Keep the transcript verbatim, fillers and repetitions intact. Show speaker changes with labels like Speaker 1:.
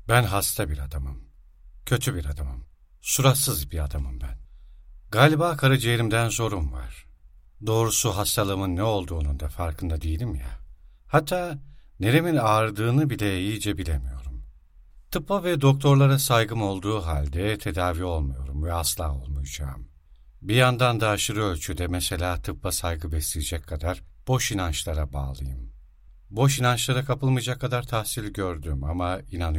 Speaker 1: Ben hasta bir adamım. Kötü bir adamım. Suratsız bir adamım ben. Galiba karaciğerimden zorum var. Doğrusu hastalığımın ne olduğunun da farkında değilim ya. Hatta neremin ağrıdığını bile iyice bilemiyorum. Tıbba ve doktorlara saygım olduğu halde tedavi olmuyorum ve asla olmayacağım. Bir yandan da aşırı ölçüde mesela tıbba saygı besleyecek kadar boş inançlara bağlıyım. Boş inançlara kapılmayacak kadar tahsil gördüm ama inanıyorum.